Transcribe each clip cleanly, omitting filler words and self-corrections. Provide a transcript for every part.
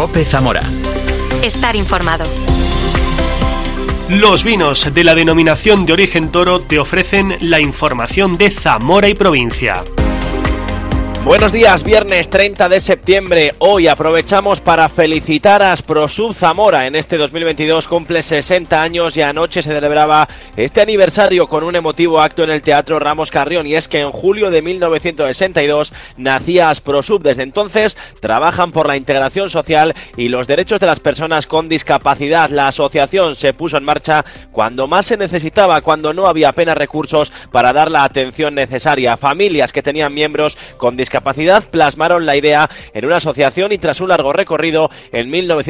COPE Zamora. Estar informado. Los vinos de la denominación de origen Toro te ofrecen la información de Zamora y provincia. Buenos días, viernes 30 de septiembre. Hoy aprovechamos para felicitar a Asprosub Zamora. En este 2022 cumple 60 años y anoche se celebraba este aniversario con un emotivo acto en el Teatro Ramos Carrión. Y es que en julio de 1962 nacía Asprosub. Desde entonces trabajan por la integración social y los derechos de las personas con discapacidad. La asociación se puso en marcha cuando más se necesitaba, cuando no había apenas recursos para dar la atención necesaria. Familias que tenían miembros con discapacidad plasmaron la idea en una asociación y tras un largo recorrido, en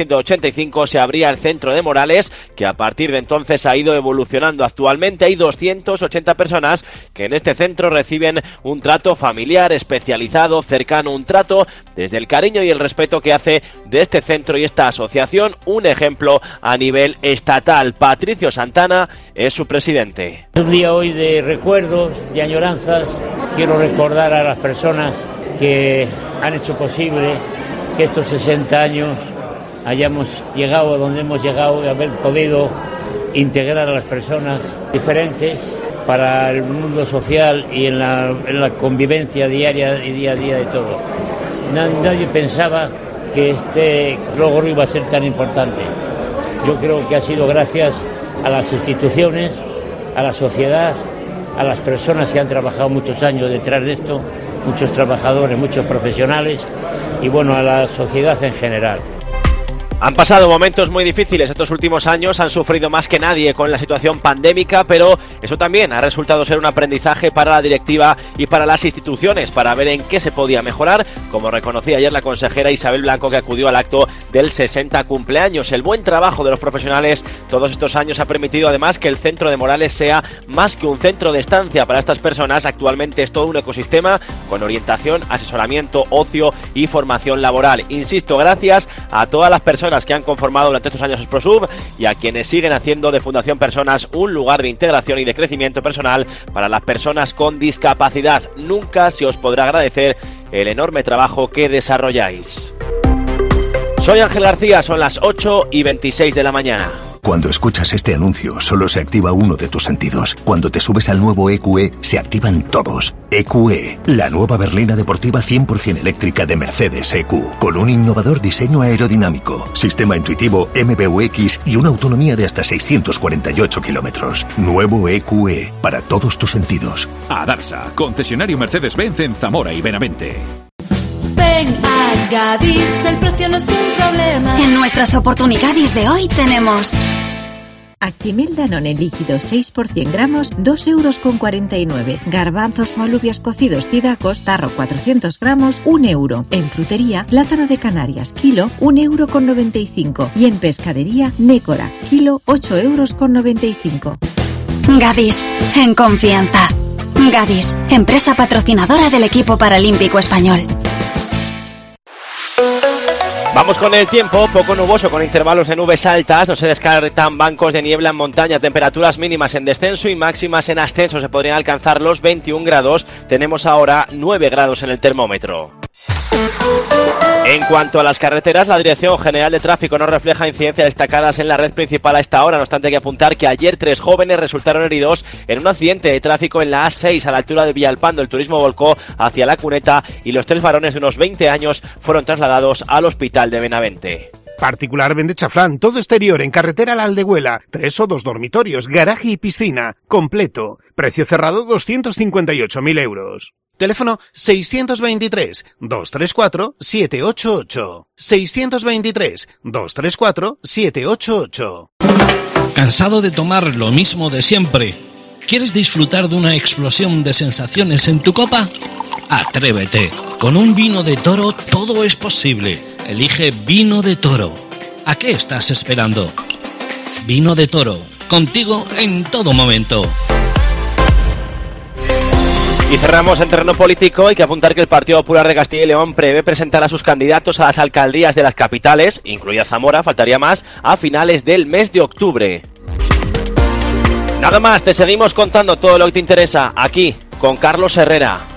1985 se abría el Centro de Morales, que a partir de entonces ha ido evolucionando. Actualmente hay 280 personas que en este centro reciben un trato familiar, especializado, cercano, un trato desde el cariño y el respeto que hace de este centro y esta asociación un ejemplo a nivel estatal. Patricio Santana es su presidente. Es un día hoy de recuerdos, de añoranzas. Quiero recordar a las personas que han hecho posible que estos 60 años hayamos llegado a donde hemos llegado y haber podido integrar a las personas diferentes para el mundo social y en la convivencia diaria y día a día de todo. Nadie pensaba que este logro iba a ser tan importante. Yo creo que ha sido gracias a las instituciones, a la sociedad, a las personas que han trabajado muchos años detrás de esto, muchos trabajadores, muchos profesionales y bueno, a la sociedad en general. Han pasado momentos muy difíciles estos últimos años, han sufrido más que nadie con la situación pandémica, pero eso también ha resultado ser un aprendizaje para la directiva y para las instituciones, para ver en qué se podía mejorar, como reconocía ayer la consejera Isabel Blanco, que acudió al acto del 60 cumpleaños. El buen trabajo de los profesionales todos estos años ha permitido además que el Centro de Morales sea más que un centro de estancia para estas personas. Actualmente es todo un ecosistema con orientación, asesoramiento, ocio y formación laboral. Insisto, gracias a todas las personas que han conformado durante estos años Asprosub y a quienes siguen haciendo de Fundación Personas un lugar de integración y de crecimiento personal para las personas con discapacidad. Nunca se os podrá agradecer el enorme trabajo que desarrolláis. Soy Ángel García, son las 8:26 de la mañana. Cuando escuchas este anuncio, solo se activa uno de tus sentidos. Cuando te subes al nuevo EQE, se activan todos. EQE, la nueva berlina deportiva 100% eléctrica de Mercedes EQ, con un innovador diseño aerodinámico, sistema intuitivo MBUX y una autonomía de hasta 648 kilómetros. Nuevo EQE, para todos tus sentidos. Adarsa, concesionario Mercedes-Benz en Zamora y Benavente. Ven a Gadis, el precio no es un problema. En nuestras oportunidades de hoy tenemos Actimel Danone líquido 6 por 100 gramos, 2,49 €. Garbanzos o alubias cocidos Cidacos, tarro 400 gramos, 1 €. En frutería, plátano de Canarias, kilo, 1,95 €. Y en pescadería, nécora, kilo, 8,95 €. Gadis, en confianza. Gadis, empresa patrocinadora del equipo paralímpico español. Vamos con el tiempo, poco nuboso con intervalos de nubes altas, no se descartan bancos de niebla en montaña, temperaturas mínimas en descenso y máximas en ascenso, se podrían alcanzar los 21 grados, tenemos ahora 9 grados en el termómetro. En cuanto a las carreteras, la Dirección General de Tráfico no refleja incidencias destacadas en la red principal a esta hora. No obstante, hay que apuntar que ayer 3 jóvenes resultaron heridos en un accidente de tráfico en la A6 a la altura de Villalpando. El turismo volcó hacia La Cuneta y los 3 varones de unos 20 años fueron trasladados al hospital de Benavente. Particular vende chaflán, todo exterior en carretera La Aldehuela, 3 o 2 dormitorios, garaje y piscina, completo. Precio cerrado 258.000 euros. Teléfono 623-234-788. 623-234-788. ¿Cansado de tomar lo mismo de siempre? ¿Quieres disfrutar de una explosión de sensaciones en tu copa? Atrévete. Con un vino de Toro todo es posible. Elige Vino de Toro. ¿A qué estás esperando? Vino de Toro. Contigo en todo momento. Y cerramos en terreno político. Hay que apuntar que el Partido Popular de Castilla y León prevé presentar a sus candidatos a las alcaldías de las capitales, incluida Zamora, faltaría más, a finales del mes de octubre. Nada más, te seguimos contando todo lo que te interesa aquí con Carlos Herrera.